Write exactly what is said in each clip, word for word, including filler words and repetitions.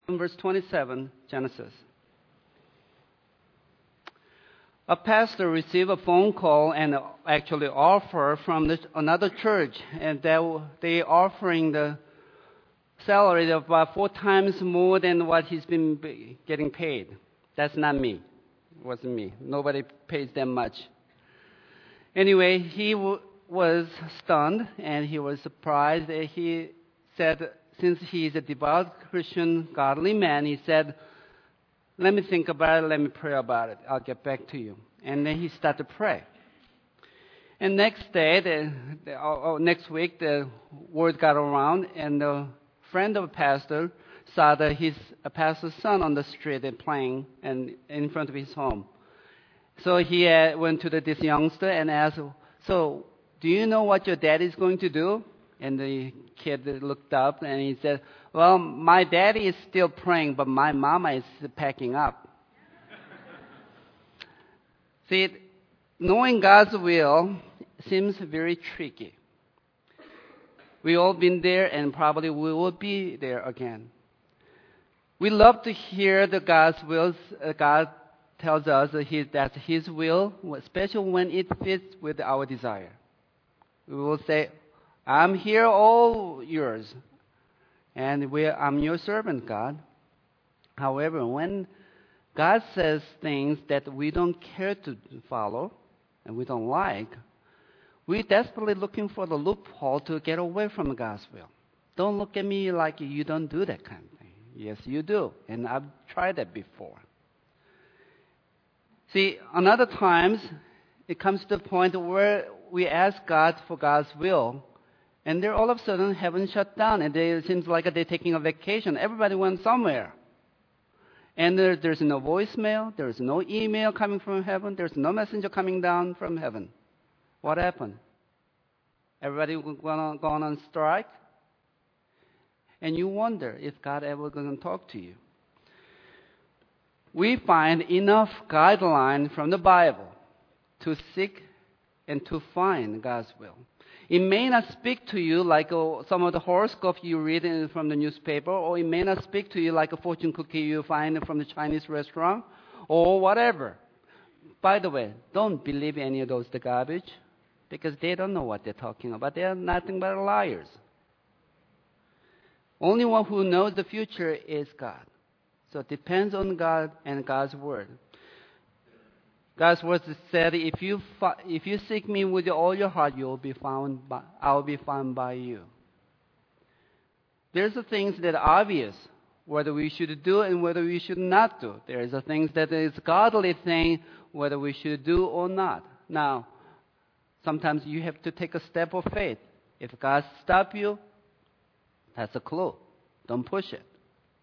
verse twenty-seven, Genesis. A pastor received a phone call and actually offer from the, another church, and they they offering the salary of about four times more than what he's been getting paid. That's not me. It wasn't me. Nobody pays that much. Anyway, he w- was stunned and he was surprised. He said, since he is a devout Christian, godly man, he said, let me think about it, let me pray about it. I'll get back to you. And then he started to pray. And next day, the, the, oh, next week, the word got around, and the friend of a pastor saw that his a pastor's son on the street and playing and in front of his home. So he uh, went to the, this youngster and asked, so do you know what your dad is going to do? And the kid looked up and he said, well, my daddy is still praying, but my mama is packing up. See, knowing God's will seems very tricky. We all been there and probably we will be there again. We love to hear the God's will. Uh, God tells us that his, that's His will, especially when it fits with our desire. We will say, I'm here, all yours, and we, I'm your servant, God. However, when God says things that we don't care to follow and we don't like, we're desperately looking for the loophole to get away from God's will. Don't look at me like you don't do that kind of thing. Yes, you do, and I've tried that before. See, another times, it comes to the point where we ask God for God's will, and then all of a sudden, heaven shut down, and they, it seems like they're taking a vacation. Everybody went somewhere. And there, there's no voicemail, there's no email coming from heaven, there's no messenger coming down from heaven. What happened? Everybody gone on, gone on strike? And you wonder if God ever going to talk to you. We find enough guideline from the Bible to seek and to find God's will. It may not speak to you like uh, some of the horoscope you read in, from the newspaper, or it may not speak to you like a fortune cookie you find from the Chinese restaurant, or whatever. By the way, don't believe any of those the garbage, because they don't know what they're talking about. They are nothing but liars. Only one who knows the future is God. So it depends on God and God's word. God's word said, if you fi- if you seek me with all your heart, you will be found by, I will be found by you. There's the things that are obvious, whether we should do and whether we should not do. There's the things that is godly thing, whether we should do or not. Now, sometimes you have to take a step of faith. If God stops you, that's a clue. Don't push it.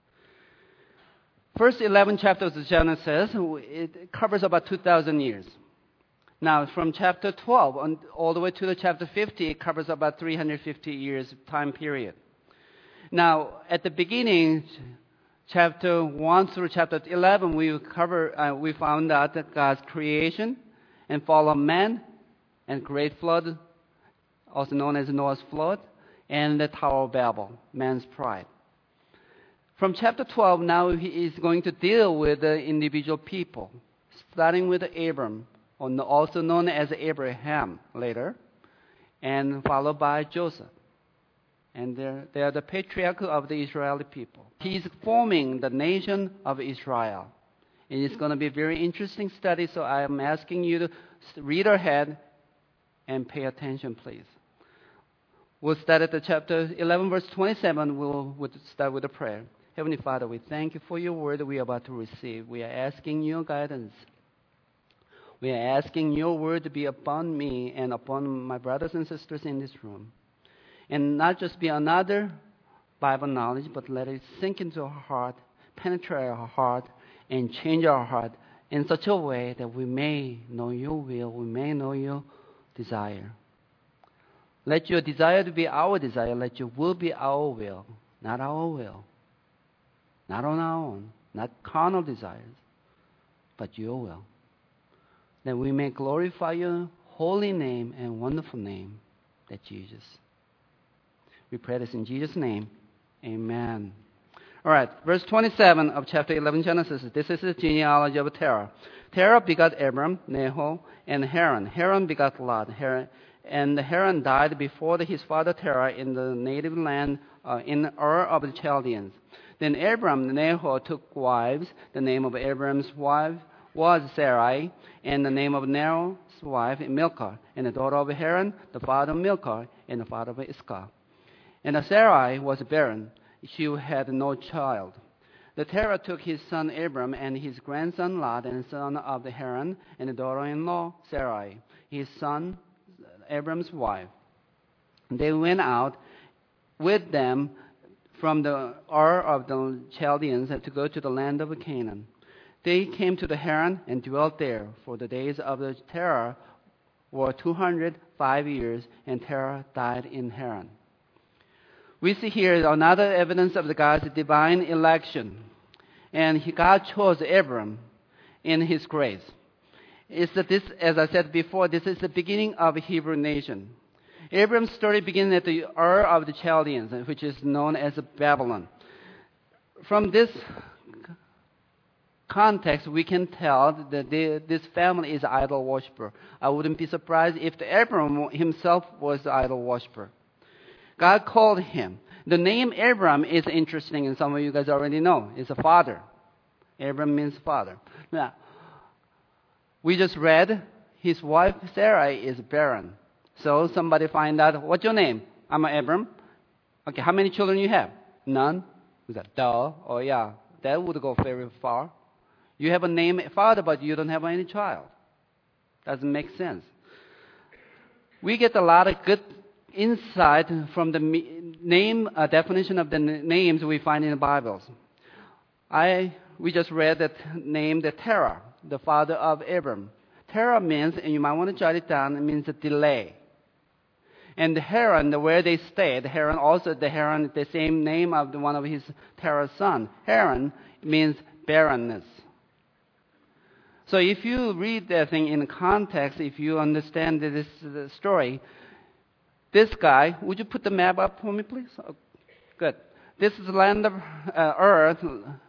First eleven chapters of Genesis, it covers about two thousand years. Now, from chapter twelve on, all the way to the chapter fifty, it covers about three hundred fifty years time period. Now, at the beginning, chapter one through chapter eleven, we cover, uh, we found out that God's creation and fall of man and great flood, also known as Noah's flood, and the Tower of Babel, man's pride. From chapter twelve, now he is going to deal with the individual people, starting with Abram, also known as Abraham later, and followed by Joseph. And they're, they are the patriarch of the Israeli people. He's forming the nation of Israel. And it's going to be a very interesting study, so I am asking you to read ahead and pay attention, please. We'll start at the chapter eleven, verse twenty-seven. We'll, we'll start with a prayer. Heavenly Father, we thank you for your word that we are about to receive. We are asking your guidance. We are asking your word to be upon me and upon my brothers and sisters in this room. And not just be another Bible knowledge, but let it sink into our heart, penetrate our heart, and change our heart in such a way that we may know your will, we may know your desire. Let your desire to be our desire. Let your will be our will, not our will. Not on our own, not carnal desires, but your will. That we may glorify your holy name and wonderful name, that Jesus. We pray this in Jesus' name. Amen. All right, verse twenty-seven of chapter eleven Genesis. This is the genealogy of Terah. Terah begot Abram, Nahor, and Haran. Haran begot Lot. Haran, and Haran died before his father Terah in the native land uh, in Ur of the Chaldeans. Then Abram, Nahor, took wives. The name of Abram's wife was Sarai, and the name of Nahor's wife Milcah, and the daughter of Haran, the father of Milcah, and the father of Iscah. And Sarai was barren. She had no child. The Terah took his son Abram and his grandson Lot, and son of the Haran, and the daughter-in-law Sarai, his son Abram's wife. They went out with them from the Ur of the Chaldeans to go to the land of Canaan. They came to the Haran and dwelt there, for the days of the Terah were two hundred five years, and Terah died in Haran. We see here another evidence of the God's divine election. And he, God chose Abram in his grace. It's that this, as I said before, this is the beginning of a Hebrew nation. Abram's story begins at the Ur of the Chaldeans, which is known as Babylon. From this context, we can tell that they, this family is idol worshiper. I wouldn't be surprised if the Abram himself was the idol worshiper. God called him. The name Abram is interesting, and some of you guys already know. It's a father. Abram means father. Now, we just read his wife Sarai is barren. So somebody find out, what's your name? I'm Abram. Okay, how many children you have? None. We said, duh. Oh yeah, that would go very far. You have a name father, but you don't have any child. Doesn't make sense. We get a lot of good insight from the name uh, definition of the n- names we find in the Bibles. I we just read that name, the Terah, the father of Abram. Terah means, and you might want to jot it down, it means a delay. And the Haran, the where they stayed, Haran also the Haran, the same name of the one of his Terah's son. Haran means barrenness. So if you read that thing in context, if you understand this uh, story, this guy, would you put the map up for me, please? Oh, good. This is the land of uh, Earth,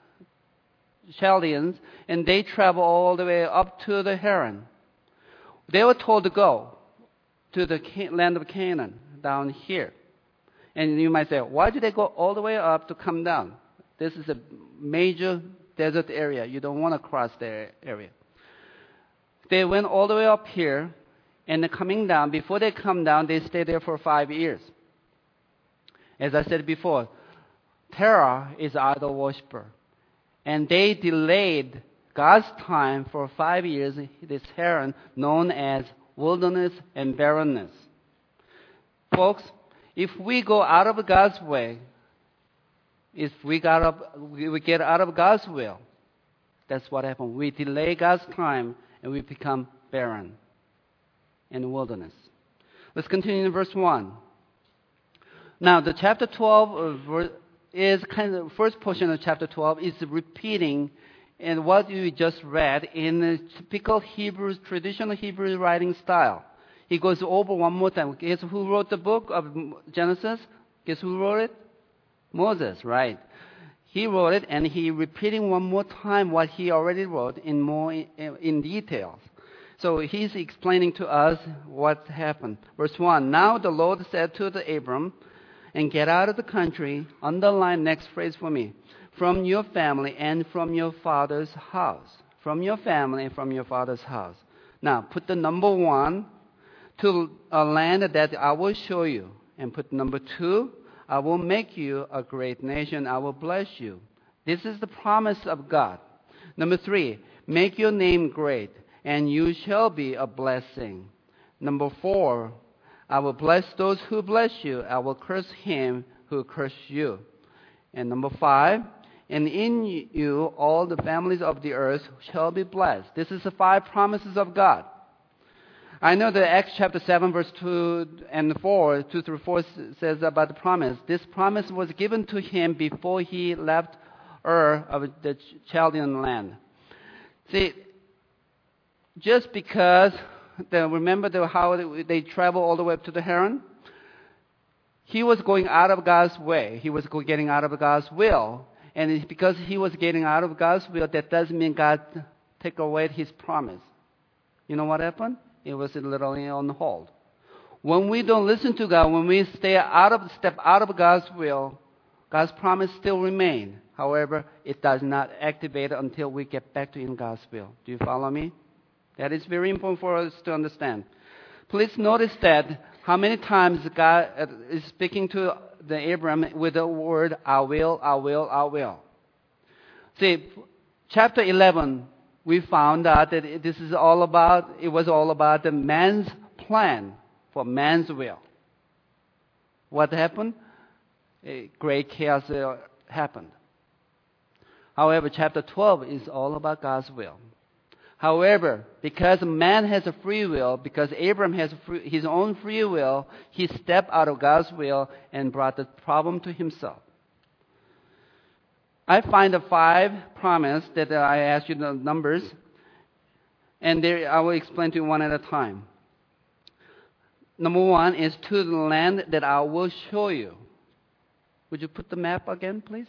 Chaldeans, and they travel all the way up to the Haran. They were told to go to the land of Canaan down here. And you might say, why did they go all the way up to come down? This is a major desert area. You don't want to cross the area. They went all the way up here, and they're coming down. Before they come down, they stay there for five years. As I said before, Terah is idol worshiper. And they delayed God's time for five years, this Haran, known as wilderness and barrenness. Folks, if we go out of God's way, if we, got up, we get out of God's will, that's what happens. We delay God's time, and we become barren in the wilderness. Let's continue in verse one. Now, the chapter twelve is kind of the first portion of chapter twelve is repeating and what you just read in the typical Hebrew, traditional Hebrew writing style. He goes over one more time. Guess who wrote the book of Genesis? Guess who wrote it? Moses, right? He wrote it, and he repeating one more time what he already wrote in more in, in details. So he's explaining to us what happened. Verse one, now the Lord said to the Abram, and get out of the country, underline next phrase for me, from your family and from your father's house. From your family and from your father's house. Now, put the number one to a land that I will show you. And put number two, I will make you a great nation. I will bless you. This is the promise of God. Number three, make your name great, and you shall be a blessing. Number four, I will bless those who bless you. I will curse him who curses you. And number five, and in you all the families of the earth shall be blessed. This is the five promises of God. I know that Acts chapter seven, verse two and four, two through four says about the promise. This promise was given to him before he left Ur of the Chaldean land. See, just because, the, remember the, how they, they travel all the way up to the Haran? He was going out of God's way. He was getting out of God's will. And it- because he was getting out of God's will, that doesn't mean God take away his promise. You know what happened? It was literally on hold. When we don't listen to God, when we stay out of step out of God's will, God's promise still remains. However, it does not activate until we get back to in God's will. Do you follow me? That is very important for us to understand. Please notice that how many times God is speaking to the Abraham with the word, I will, I will, I will. See, chapter eleven, we found out that this is all about, it was all about the man's plan for man's will. What happened? A great chaos uh, happened. However, chapter twelve is all about God's will. However, because man has a free will, because Abraham has free, his own free will, he stepped out of God's will and brought the problem to himself. I find the five promises that I asked you the numbers, and there I will explain to you one at a time. Number one is to the land that I will show you. Would you put the map again, please?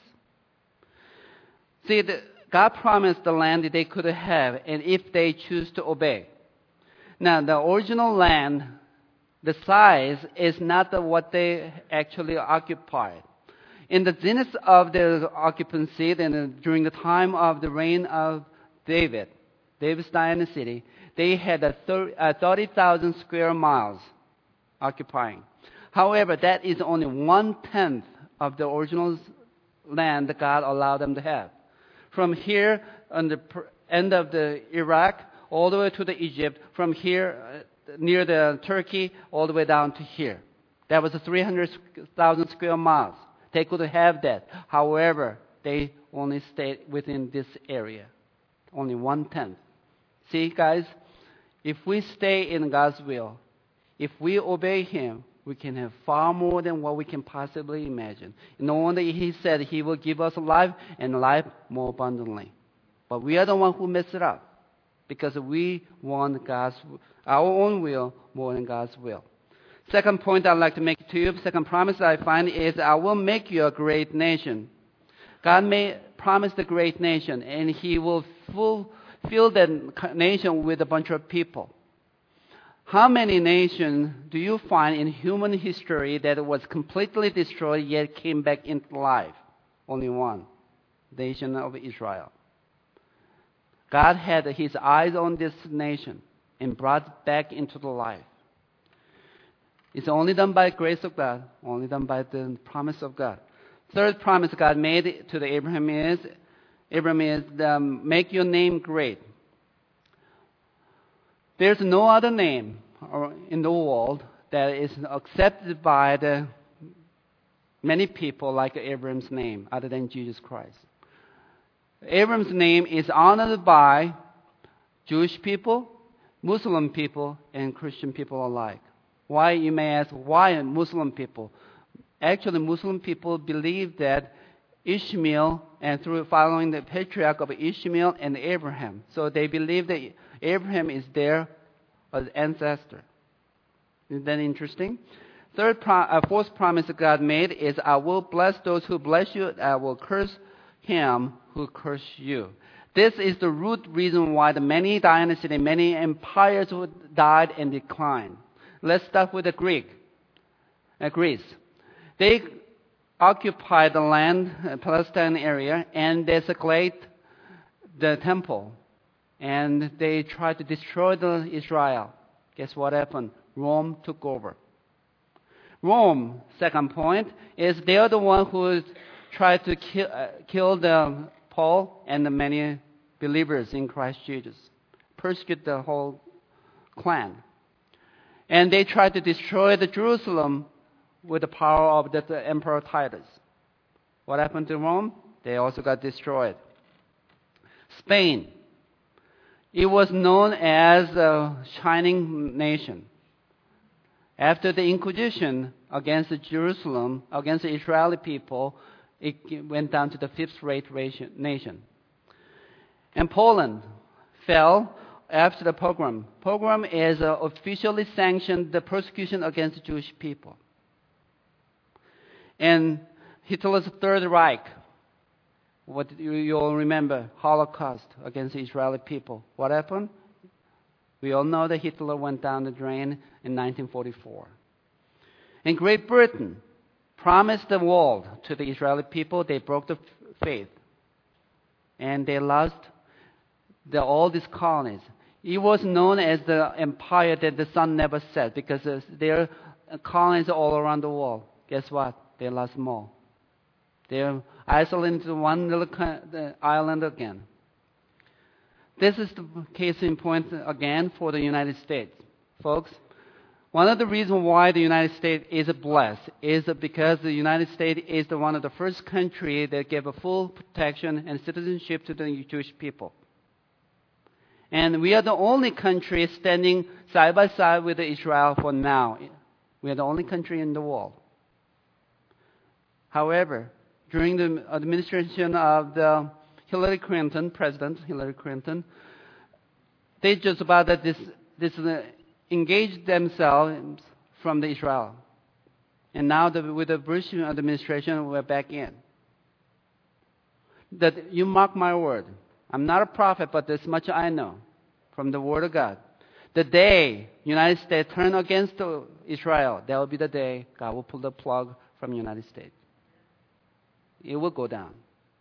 See, the, God promised the land that they could have, and if they choose to obey. Now, the original land, the size is not the, what they actually occupied. In the zenith of their occupancy, then during the time of the reign of David, David's dynasty, they had a thirty thousand square miles occupying. However, that is only one-tenth of the original land that God allowed them to have. From here, on the end of the Iraq, all the way to the Egypt, from here uh, near the Turkey, all the way down to here. That was three hundred thousand square miles. They could have that. However, they only stayed within this area. Only one-tenth. See, guys, if we stay in God's will, if we obey Him, we can have far more than what we can possibly imagine. No wonder He said He will give us life and life more abundantly. But we are the one who mess it up because we want God's, our own will more than God's will. Second point I'd like to make to you, second promise I find is I will make you a great nation. God may promise the great nation, and He will full, fill that nation with a bunch of people. How many nations do you find in human history that was completely destroyed yet came back into life? Only one, the nation of Israel. God had His eyes on this nation and brought it back into the life. It's only done by the grace of God, only done by the promise of God. Third promise God made to the Abraham is, Abraham is, um, make your name great. There's no other name in the world that is accepted by the many people like Abraham's name other than Jesus Christ. Abraham's name is honored by Jewish people, Muslim people, and Christian people alike. Why, you may ask, why Muslim people? Actually, Muslim people believe that Ishmael, and through following the patriarch of Ishmael and Abraham, so they believe that Abraham is their ancestor. Isn't that interesting? Third, pro- uh, fourth promise that God made is, I will bless those who bless you, I will curse him who curse you. This is the root reason why the many dynasties and many empires died and declined. Let's start with the Greek, uh, Greece. They occupied the land, uh, Palestine area, and desecrate the temple. And they tried to destroy the Israel. Guess what happened? Rome took over. Rome, second point, is they are the one who tried to kill, uh, kill the Paul and the many believers in Christ Jesus, persecute the whole clan. And they tried to destroy the Jerusalem with the power of the, the Emperor Titus. What happened to Rome? They also got destroyed. Spain. It was known as a shining nation. After the Inquisition against Jerusalem, against the Israeli people, it went down to the fifth-rate nation. And Poland fell after the pogrom. Pogrom is uh, officially sanctioned the persecution against the Jewish people. And Hitler's Third Reich what you, you all remember, Holocaust against the Israeli people. What happened? We all know that Hitler went down the drain in nineteen forty-four. And Great Britain promised the world to the Israeli people. They broke the faith. And they lost the, all these colonies. It was known as the empire that the sun never set because there are colonies all around the world. Guess what? They lost more. They're isolated to one little island again. This is the case in point again for the United States. Folks, one of the reasons why the United States is blessed is because the United States is the one of the first country that gave a full protection and citizenship to the Jewish people. And we are the only country standing side by side with Israel for now. We are the only country in the world. However, during the administration of the Hillary Clinton, President Hillary Clinton, they just about that this this uh, engaged themselves from the Israel, and now the, with the Bush administration, we're back in. That you mark my word. I'm not a prophet, but this much I know from the Word of God. The day United States turn against Israel, that will be the day God will pull the plug from the United States. It will go down.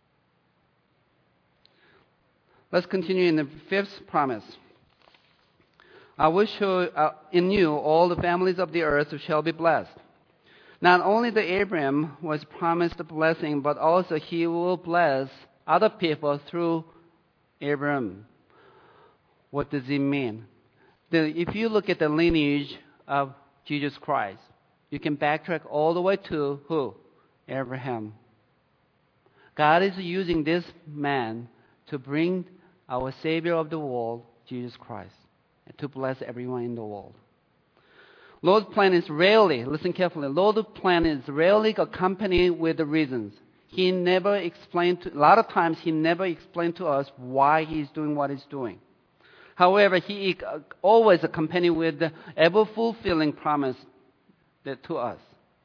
Let's continue in the fifth promise. I will show uh, in you all the families of the earth shall be blessed. Not only the Abraham was promised a blessing, but also he will bless other people through Abraham. What does it mean? The, if you look at the lineage of Jesus Christ, you can backtrack all the way to who? Abraham. God is using this man to bring our Savior of the world, Jesus Christ, and to bless everyone in the world. Lord's plan is rarely, listen carefully, Lord's plan is rarely accompanied with the reasons. He never explained, to, a lot of times he never explained to us why he's doing what he's doing. However, he always accompanied with the ever-fulfilling promise that, to us.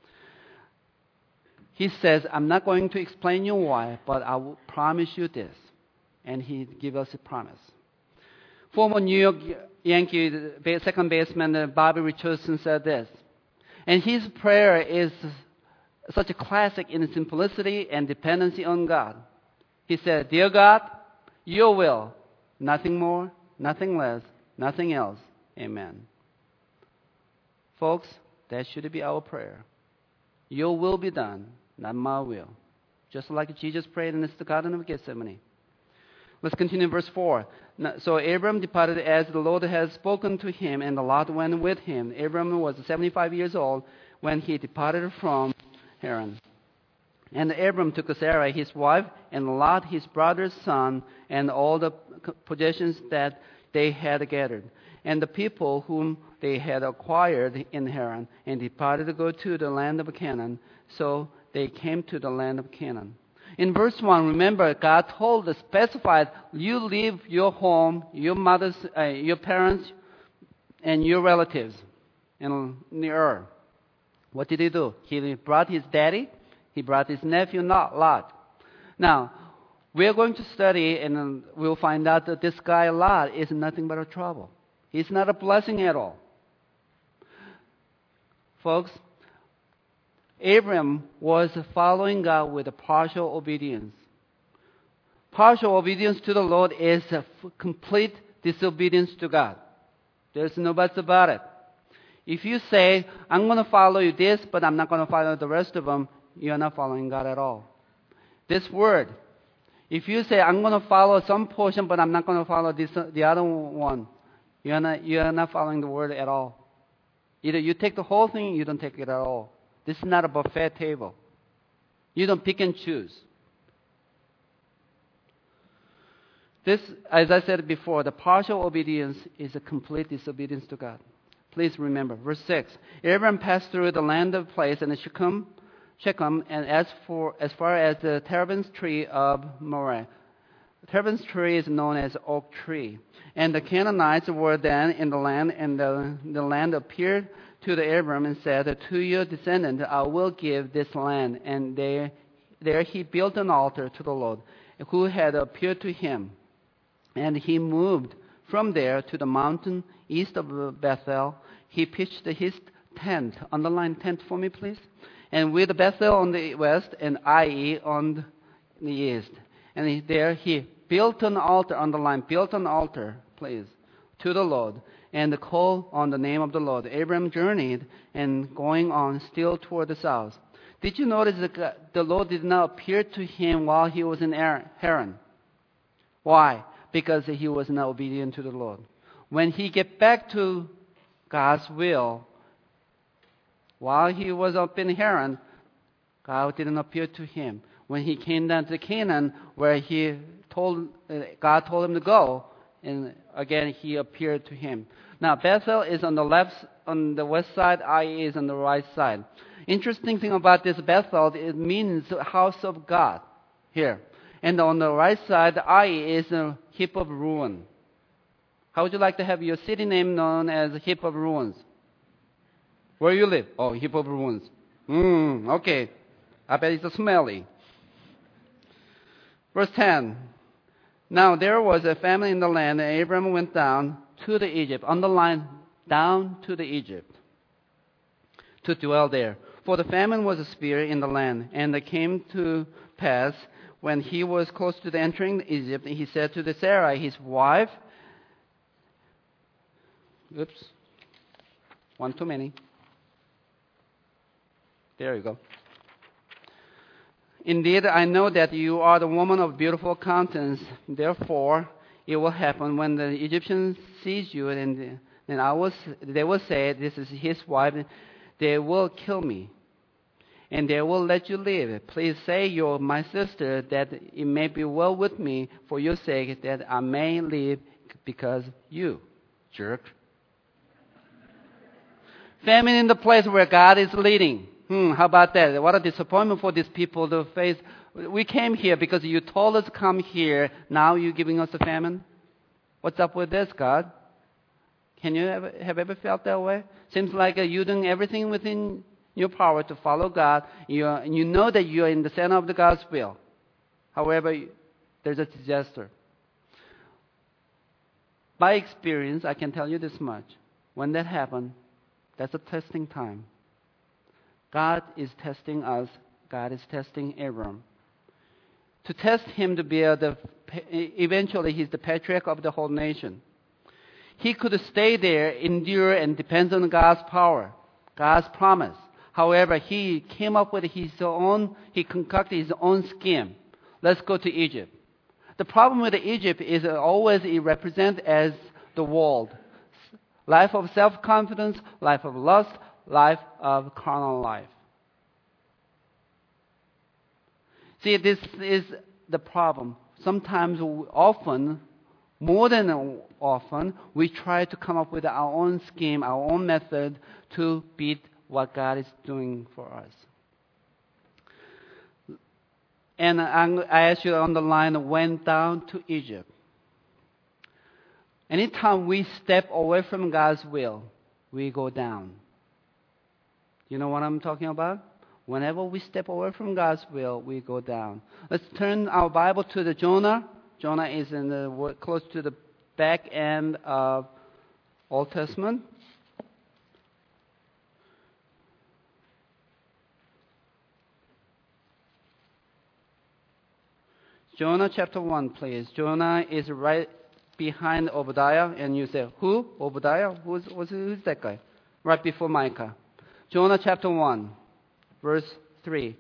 He says, I'm not going to explain you why, but I will promise you this. And he gives us a promise. Former New York Yankee second baseman Bobby Richardson said this. And his prayer is such a classic in simplicity and dependency on God. He said, Dear God, your will, nothing more, nothing less, nothing else. Amen. Folks, that should be our prayer. Your will be done, not my will. Just like Jesus prayed in the Garden of Gethsemane. Let's continue in verse four. So Abram departed as the Lord had spoken to him, and the Lot went with him. Abram was seventy-five years old when he departed from Haran. And Abram took Sarai, his wife, and Lot, his brother's son, and all the possessions that they had gathered, and the people whom they had acquired in Haran, and departed to go to the land of Canaan. So they came to the land of Canaan. In verse one, remember, God told us, specified, you leave your home, your mother's, uh, your parents, and your relatives in the earth. What did he do? He brought his daddy, he brought his nephew, not Lot. Now, we are going to study, and we'll find out that this guy Lot is nothing but a trouble. He's not a blessing at all. Folks, Abram was following God with a partial obedience. Partial obedience to the Lord is a complete disobedience to God. There's no buts about it. If you say, I'm going to follow you this, but I'm not going to follow the rest of them, you're not following God at all. This word, if you say, I'm going to follow some portion, but I'm not going to follow this, the other one, you're not, you're not following the word at all. Either you take the whole thing, or you don't take it at all. This is not a buffet table. You don't pick and choose. This, as I said before, the partial obedience is a complete disobedience to God. Please remember, verse six. Abraham passed through the land of place and Shechem, Shechem, and as for as far as the terebinth tree of Moreh. The terebinth tree is known as oak tree. And the Canaanites were then in the land, and the, the land appeared to the Abram and said, to your descendant I will give this land. And there, there he built an altar to the Lord. who had appeared to him. And he moved from there to the mountain east of Bethel. He pitched his tent. Underline tent for me, please. And with Bethel on the west and Ai on the east. And he, there he built an altar. Underline, built an altar, please, to the Lord. And called on the name of the Lord. Abram journeyed and going on still toward the south. Did you notice that the Lord did not appear to him while he was in Haran? Why? Because he was not obedient to the Lord. When he get back to God's will, while he was up in Haran, God didn't appear to him. When he came down to Canaan, where he told God told him to go, and again he appeared to him. Now Bethel is on the left, on the west side. Ai is on the right side. Interesting thing about this Bethel, it means house of God here. And on the right side, Ai is a heap of ruin. How would you like to have your city name known as a heap of ruins? Where you live? Oh, heap of ruins. Hmm, okay. I bet it's smelly. Verse ten. Now there was a famine in the land, and Abram went down to the Egypt. Underline, down to the Egypt, to dwell there. For the famine was a spear in the land, and it came to pass when he was close to the entering Egypt, he said to the Sarai, his wife, oops, one too many. There you go. Indeed, I know that you are the woman of beautiful countenance. Therefore, it will happen when the Egyptians sees you, and then I will, they will say, this is his wife. They will kill me, and they will let you live. Please say you're my sister, that it may be well with me for your sake, that I may live because you, jerk. Famine in the place where God is leading. Hmm, how about that? What a disappointment for these people to face. We came here because you told us to come here. Now you're giving us a famine? What's up with this, God? Can you ever, have ever felt that way? Seems like uh, you're doing everything within your power to follow God. You're, and you know that you're in the center of the God's will. However, there's a disaster. By experience, I can tell you this much. When that happens, that's a testing time. God is testing us. God is testing Abram. To test him to be a, the, eventually he's the patriarch of the whole nation. He could stay there, endure, and depends on God's power, God's promise. However, he came up with his own, he concocted his own scheme. Let's go to Egypt. The problem with Egypt is always it represents as the world. Life of self-confidence, life of lust, life of carnal life. See, this is the problem. Sometimes, often, more than often, we try to come up with our own scheme, our own method to beat what God is doing for us. And I ask you to underline, went down to Egypt. Anytime we step away from God's will, we go down. You know what I'm talking about? Whenever we step away from God's will, we go down. Let's turn our Bible to the Jonah. Jonah is in the close to the back end of Old Testament. Jonah chapter one, please. Jonah is right behind Obadiah, and you say, who? Obadiah? Who's, who's that guy? Right before Micah. Jonah chapter one, verse three.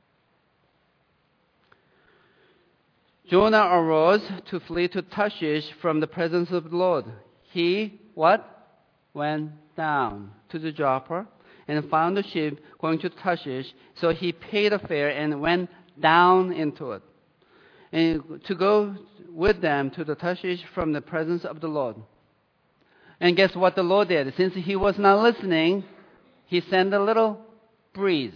Jonah arose to flee to Tarshish from the presence of the Lord. He, what? Went down to the Joppa and found a ship going to Tarshish. So he paid a fare and went down into it, and to go with them to the Tarshish from the presence of the Lord. And guess what the Lord did? Since he was not listening, he sent a little breeze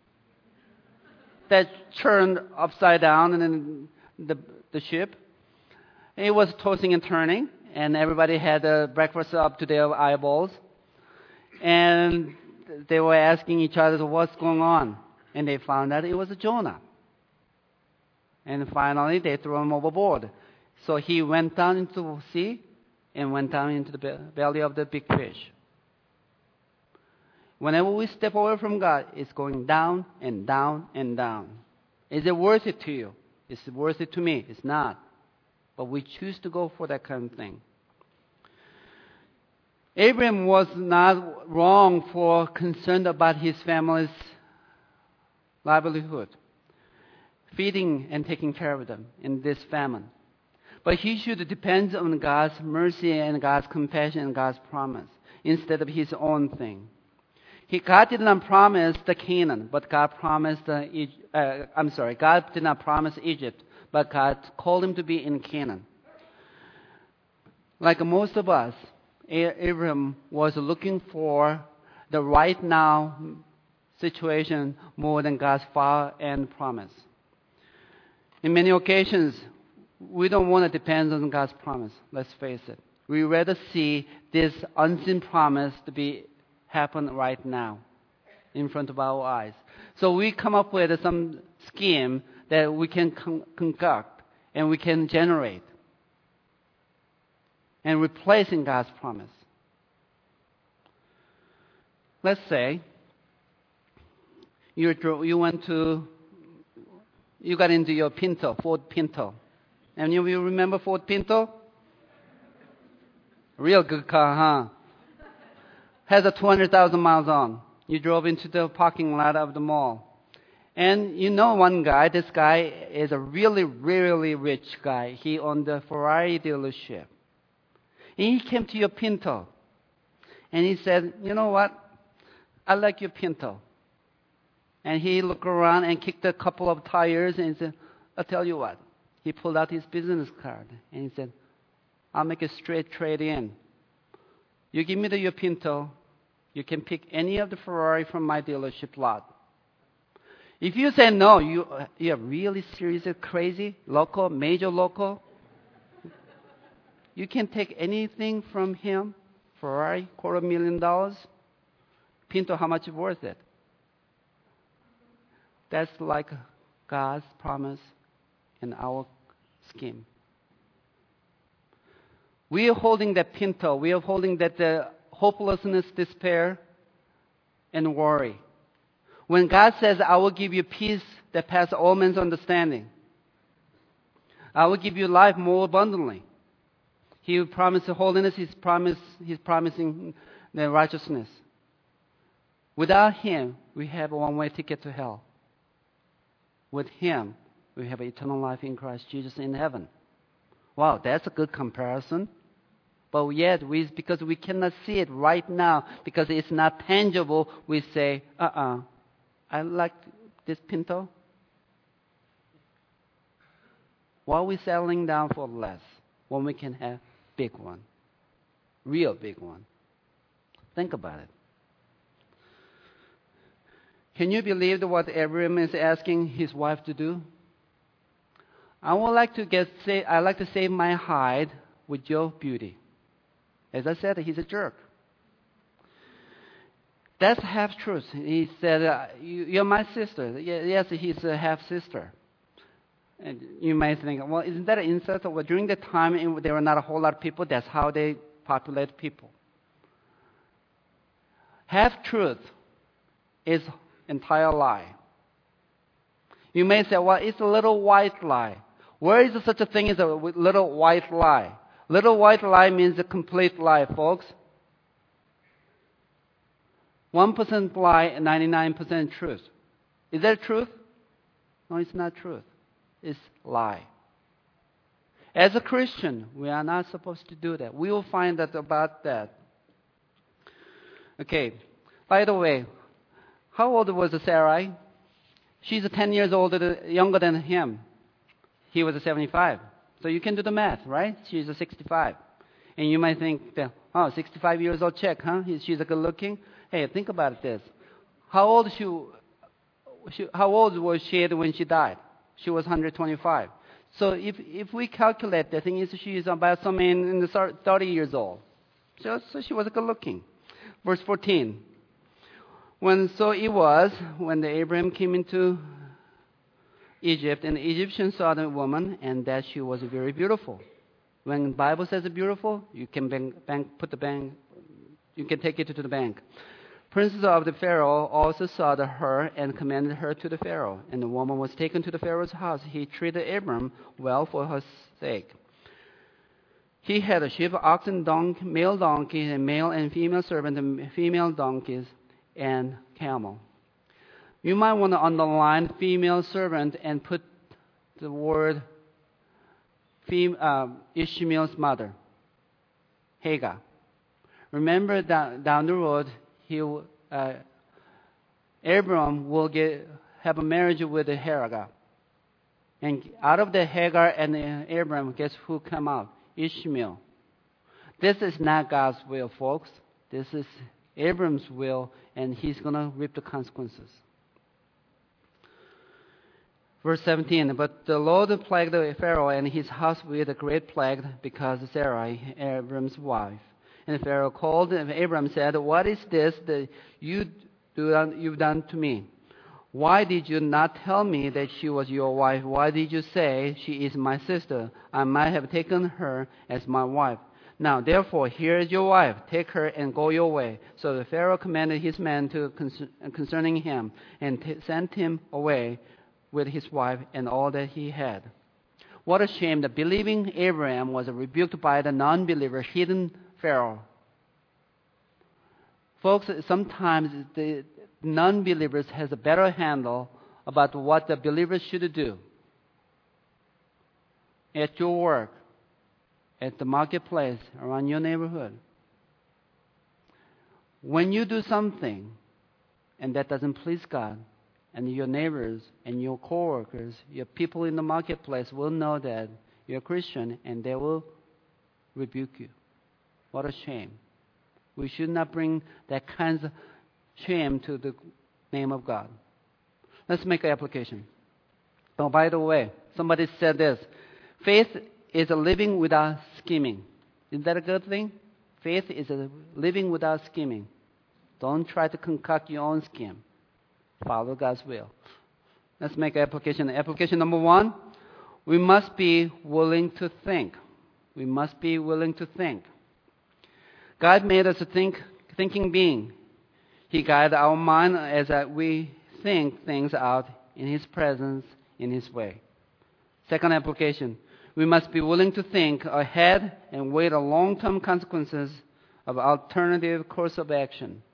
that turned upside down and then the, the ship. It was tossing and turning, and everybody had uh, breakfast up to their eyeballs. And they were asking each other, what's going on? And they found out it was Jonah. And finally, they threw him overboard. So he went down into the sea and went down into the be- belly of the big fish. Whenever we step away from God, it's going down and down and down. Is it worth it to you? Is it worth it to me? It's not. But we choose to go for that kind of thing. Abraham was not wrong for concerned about his family's livelihood, feeding and taking care of them in this famine. But he should depend on God's mercy and God's compassion and God's promise instead of his own thing. He, God did not promise the Canaan, but God promised the, uh, I'm sorry, God did not promise Egypt, but God called him to be in Canaan. Like most of us, Abraham was looking for the right now situation more than God's far end promise. In many occasions, we don't want to depend on God's promise. Let's face it. We rather see this unseen promise to be happen right now in front of our eyes. So we come up with some scheme that we can con- concoct and we can generate and replacing God's promise. Let's say you you went to you got into your Pinto, Ford Pinto. Any of you remember Ford Pinto? Real good car, huh? Has a two hundred thousand miles on. You drove into the parking lot of the mall. And you know one guy, this guy is a really, really rich guy. He owned a Ferrari dealership. And he came to your Pinto. And he said, you know what? I like your Pinto. And he looked around and kicked a couple of tires and said, I'll tell you what. He pulled out his business card and he said, I'll make a straight trade in. You give me the your Pinto, you can pick any of the Ferrari from my dealership lot. If you say no, you you're really serious, crazy, local, major local. You can take anything from him, Ferrari, quarter million dollars. Pinto, how much is worth it? That's like God's promise in our scheme. We are holding that Pinto. We are holding that uh, hopelessness, despair, and worry. When God says, I will give you peace that passes all men's understanding. I will give you life more abundantly. He will promise holiness. He's, promise, he's promising the righteousness. Without Him, we have a one-way ticket to hell. With Him, we have eternal life in Christ Jesus in heaven. Wow, that's a good comparison. But yet, we, because we cannot see it right now, because it's not tangible, we say, uh-uh, I like this Pinto. Why are we settling down for less when we can have big one? Real big one. Think about it. Can you believe what Abraham is asking his wife to do? I would like to get say I like to save my hide with your beauty. As I said, he's a jerk. That's half truth. He said, uh, you, "You're my sister." Yes, he's a half sister. And you might think, well, isn't that an insult? Well, during the time there were not a whole lot of people. That's how they populate people. Half truth is entire lie. You may say, well, it's a little white lie. Where is such a thing as a little white lie? Little white lie means a complete lie, folks. one percent lie and ninety-nine percent truth. Is that truth? No, it's not truth. It's lie. As a Christian, we are not supposed to do that. We will find out about that. Okay. By the way, how old was Sarai? She's ten years older, younger than him. He was seventy-five. So you can do the math, right? She's a sixty-five. And you might think, that, oh, sixty-five years old chick, huh? She's a good looking. Hey, think about this. How old she, she how old was she when she died? She was one hundred twenty-five. So if if we calculate, the thing is she is about somewhere in, in the thirty years old. So, so she was good looking. Verse fourteen. When so it was when the Abraham came into Egypt, and the Egyptians saw the woman, and that she was very beautiful. When the Bible says beautiful, you can bank, bank, put the bank, you can take it to the bank. Princes of the Pharaoh also saw the her and commanded her to the Pharaoh. And the woman was taken to the Pharaoh's house. He treated Abram well for her sake. He had a sheep, oxen, donkey, male donkeys, and male and female servants, and female donkeys, and camel. You might want to underline female servant and put the word fem, uh, Ishmael's mother, Hagar. Remember that down the road, he, uh, Abram will get, have a marriage with Hagar. And out of the Hagar and the Abram, guess who come out? Ishmael. This is not God's will, folks. This is Abram's will, and he's going to reap the consequences. Verse seventeen, but the Lord plagued Pharaoh and his house with a great plague because of Sarai, Abram's wife. And Pharaoh called Abram and said, what is this that you do, you've done to me? Why did you not tell me that she was your wife? Why did you say she is my sister? I might have taken her as my wife. Now, therefore, here is your wife. Take her and go your way. So the Pharaoh commanded his men to concerning him and t- sent him away with his wife and all that he had. What a shame that believing Abraham was rebuked by the non-believer, hidden Pharaoh. Folks, sometimes the non-believers has a better handle about what the believers should do. At your work, at the marketplace, around your neighborhood. When you do something and that doesn't please God, and your neighbors and your coworkers, your people in the marketplace will know that you're a Christian and they will rebuke you. What a shame. We should not bring that kind of shame to the name of God. Let's make an application. Oh, by the way, somebody said this. Faith is a living without scheming. Isn't that a good thing? Faith is a living without scheming. Don't try to concoct your own scheme. Follow God's will. Let's make an application. Application number one, we must be willing to think. We must be willing to think. God made us a think, thinking being. He guides our mind as we think things out in His presence, in His way. Second application, we must be willing to think ahead and weigh the long-term consequences of alternative course of action.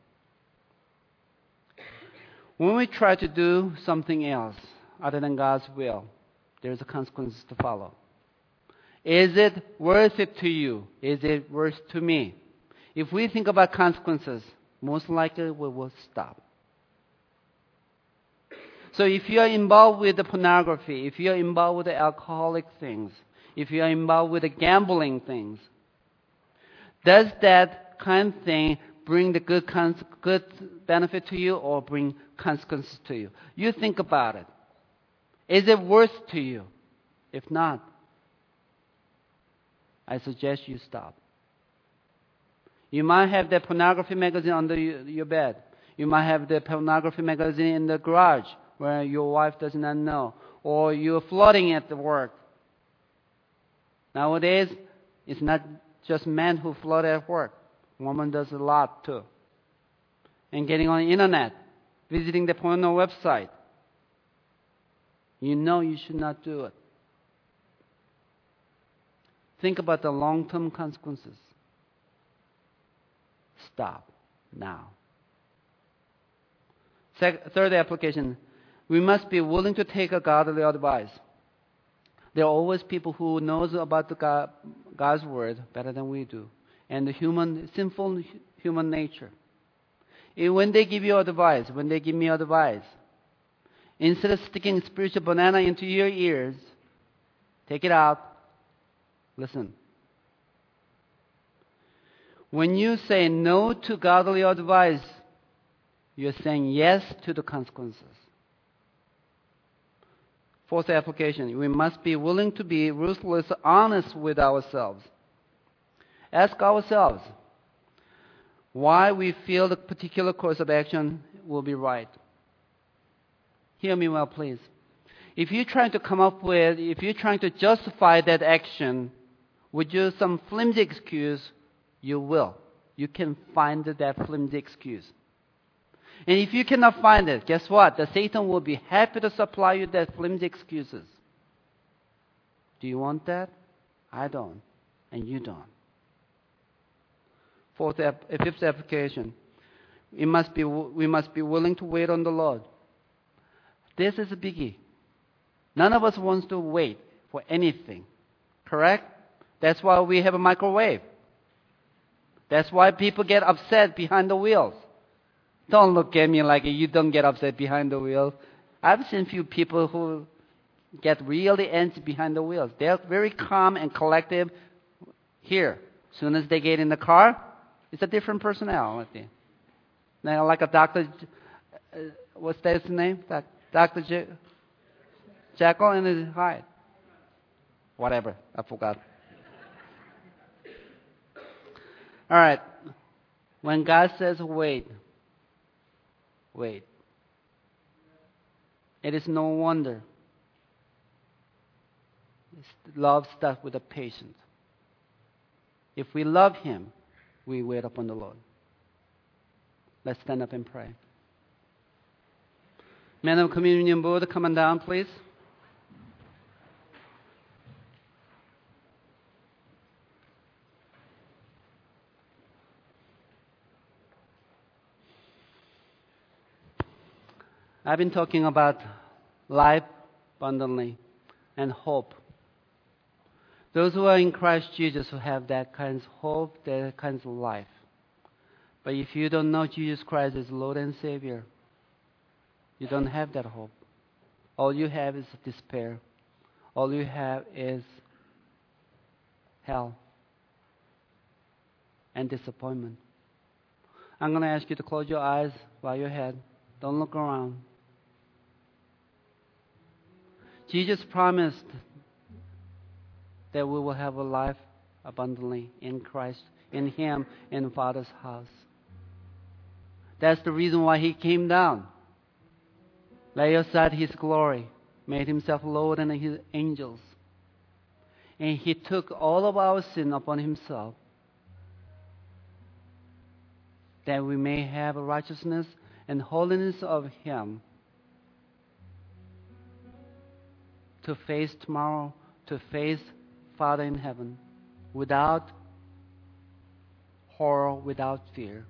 When we try to do something else other than God's will, there's a consequence to follow. Is it worth it to you? Is it worth it to me? If we think about consequences, most likely we will stop. So if you are involved with the pornography, if you are involved with the alcoholic things, if you are involved with the gambling things, does that kind of thing bring the good, cons- good benefit to you or bring consequences to you? You think about it. Is it worth to you? If not, I suggest you stop. You might have the pornography magazine under your bed. You might have the pornography magazine in the garage where your wife does not know. Or you're floating at the work. Nowadays, it's not just men who float at work. Woman does a lot too. And getting on the internet, visiting the porno website. You know you should not do it. Think about the long-term consequences. Stop now. Second, third application, we must be willing to take a godly advice. There are always people who knows about the God, God's word better than we do, and the human, sinful human nature. And when they give you advice, when they give me advice, instead of sticking spiritual banana into your ears, take it out, listen. When you say no to godly advice, you're saying yes to the consequences. Fourth application, we must be willing to be ruthless, honest with ourselves. Ask ourselves why we feel the particular course of action will be right. Hear me well, please. If you're trying to come up with, if you're trying to justify that action with just some flimsy excuse, you will. You can find that flimsy excuse. And if you cannot find it, guess what? The Satan will be happy to supply you that flimsy excuses. Do you want that? I don't. And you don't. Fourth, fifth application. We must be, we must be willing to wait on the Lord. This is a biggie. None of us wants to wait for anything. Correct? That's why we have a microwave. That's why people get upset behind the wheels. Don't look at me like you don't get upset behind the wheels. I've seen few people who get really antsy behind the wheels. They're very calm and collective here. As soon as they get in the car, it's a different personality. Now, like a Doctor, uh, what's that his name? Doctor J- Jekyll and Hyde. Whatever, I forgot. All right. When God says wait, wait. It is no wonder. Love starts with a patience. If we love Him, we wait upon the Lord. Let's stand up and pray. Men of Communion Board, come on down, please. I've been talking about life abundantly and hope. Those who are in Christ Jesus who have that kind of hope, that kind of life. But if you don't know Jesus Christ as Lord and Savior, you don't have that hope. All you have is despair. All you have is hell and disappointment. I'm going to ask you to close your eyes, bow your head. Don't look around. Jesus promised that we will have a life abundantly in Christ, in Him, in the Father's house. That's the reason why He came down. Lay aside His glory, made Himself lower than His angels. And He took all of our sin upon Himself, that we may have a righteousness and holiness of Him to face tomorrow, to face Father in heaven without horror, without fear.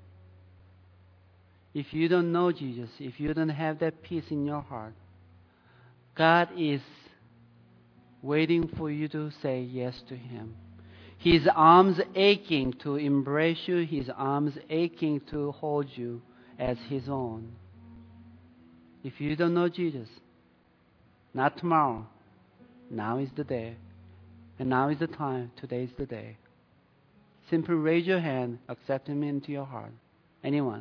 If you don't know Jesus, if you don't have that peace in your heart, God is waiting for you to say yes to Him. His arms aching to embrace you, His arms aching to hold you as His own. If you don't know Jesus, not tomorrow, now is the day. And now is the time. Today is the day. Simply raise your hand, accept Him into your heart. Anyone?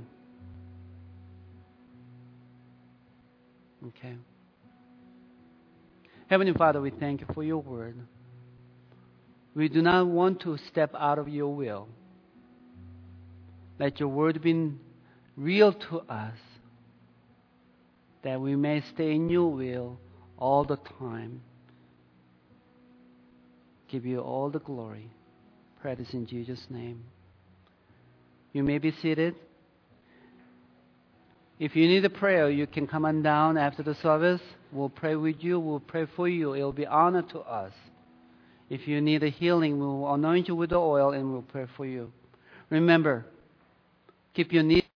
Okay. Heavenly Father, we thank You for Your word. We do not want to step out of Your will. Let Your word be real to us, that we may stay in Your will all the time. Give You all the glory. Pray this in Jesus' name. You may be seated. If you need a prayer, you can come on down after the service. We'll pray with you. We'll pray for you. It will be honor to us. If you need a healing, we will anoint you with the oil and we'll pray for you. Remember, keep your needs